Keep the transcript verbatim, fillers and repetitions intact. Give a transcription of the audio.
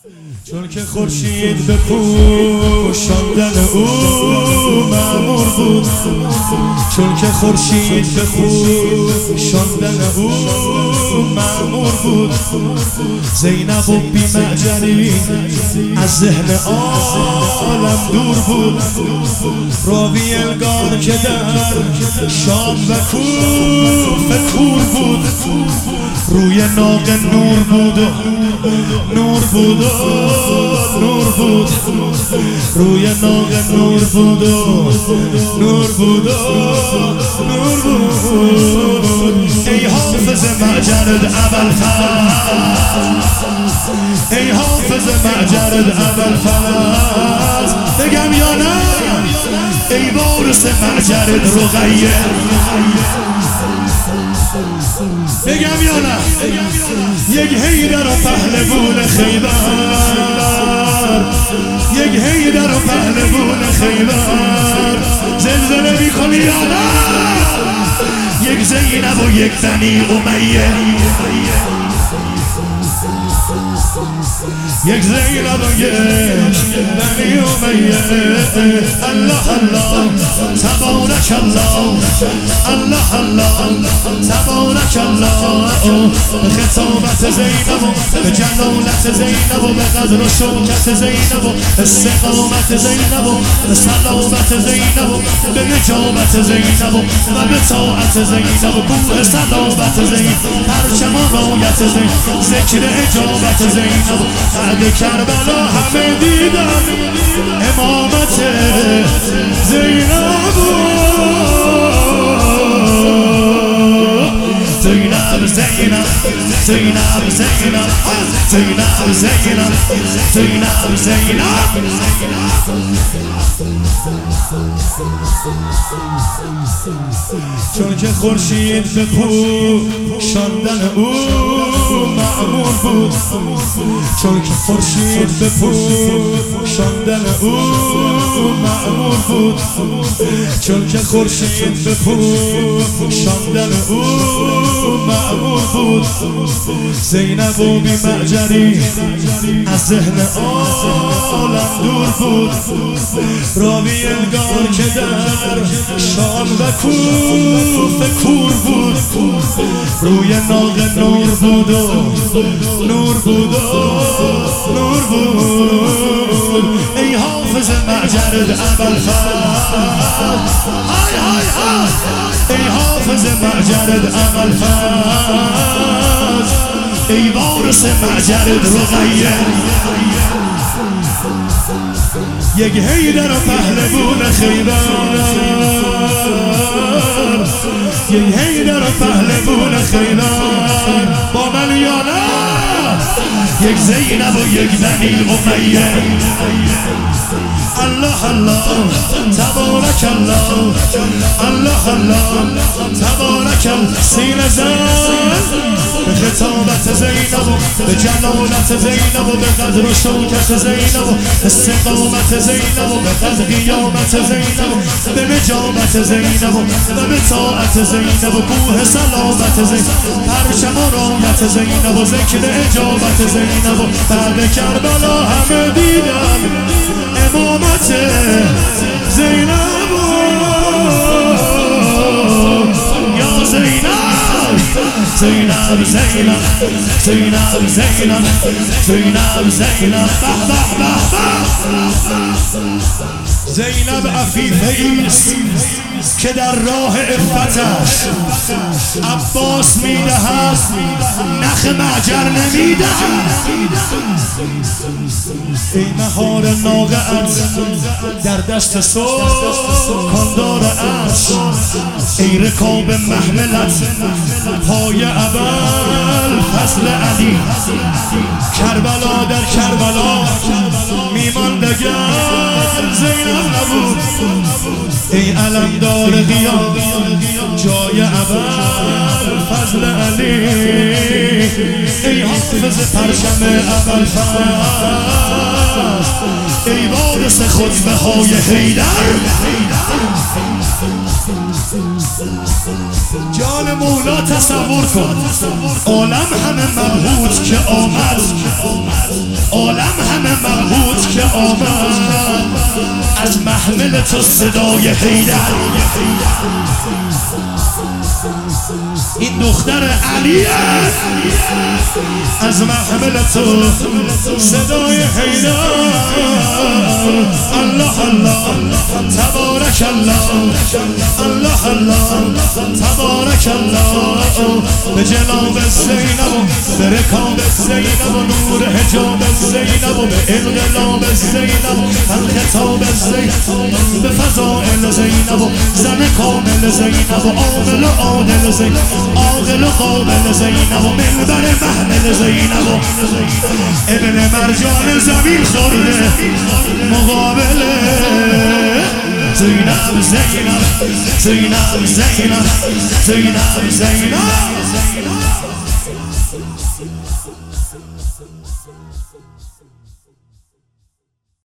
چون که خورشید به پوشاندن او مأمور بود، چون که خورشید به پوشاندن او مأمور بود. زینب و بی معجری از ذهن عالم دور بود. راوی انگار که در شام و کوفه کور بود. روی ناق نور بود و نور بود و نور بود. روی ناق نور بود و نور بود و نور بود. ای حافظ معجرد ابوالفضل، ای حافظ معجرد ابوالفضل، بگم یا نه؟ ای وارث معجرد رقیه، بگم یا نه؟ یک حیدر و پهلوان خیبر، یک حیدر و پهلوان خیبر، زلزله میکنی یا نه؟ یک زینب و یک بنی امیه، یک زینب و یک بنی امیه. الله الله تبارک الله، الله الله تبارک الله. به خطابت زینب و به جلالت زینب و به قدر و شوکت زینب و استقامت زینب و به سلامت زینب و به نجابت زینب و به طاعت زینب و کوه سلامت زینب، پرچم و رایت زینب، ذکر اجابت زینب. بعد کربلا همه دیدن امامت زینب، زینب زینب زینب زینب زینب زینب زینب زینب. چون که خورشید به پوشاندن او مأمور بود، چون که خورشید به پوشاندن او مأمور بود، چون که خورشید به پوشاندن او مأمور بود. زینب و بی معجری از ذهن عالم دور بود. راوی انگار که در شام و کوفه کور بود. روی ناق نور بود و نور بود و نور بود. ای حافظ معجرد ابوالفضل، های های های، ای حافظ معجرد ابوالفضل، ای وارث معجرد رقیه. یک حیدر و پهلوان خیبر، یک حیدر و پهلوان خیبر، با من یا نه؟ یک زینب و یک بنی امیه. الله الله تبارک الله، الله الله تبارک الله. سینه زن به خطابت زینب و به جلالت زینب و به قدر و شوکت زینب و استقامت زینب و به قدر قیامت زینب و به نجابت زینب و به طاعت زینب و کوه سلامت زینب، پرچم و رایت زینب و ذکر اجابت زینب. و بعد کربلا همه دیدن امامت زینب، یا زینب زینب زینب زینب زینب زینب زینب. به به به. زینب عفیفه ایست که در راه عفتش عباس میدهد، نخ معجر نمیدهد. ای مهار ناقه‌ات در دست سکاندار عرش، ای رکاب محملت پای ابوالفضل علی. کربلا در کربلا میماند اگر زینب نبود. ای علمدار قیام جای ابوالفضل علی، ای حافظ پرچم ابوالفضل، ای وارث خطبه های حیدر. جان مولا تصور کن عالم همه مبهوت که آمد، عالم همه مبهوت که آمد از محمل تو صدای حیدر. این دختر علیه از محمل تو صدای حیدر. الله الله تبارک الله، الله الله تبارک الله. به جناب زینب و به رکاب زینب و نور حجاب زینب و به انقلاب زینب و خطاب زینب به فضائل زینب و زن کامل زینب و عامل و عادل زینب، عاقل و قابل زینب و منبر محمل زینب و ابن مرجان زمین خورده مقابله. زینب زینب زینب زینب زینب زینب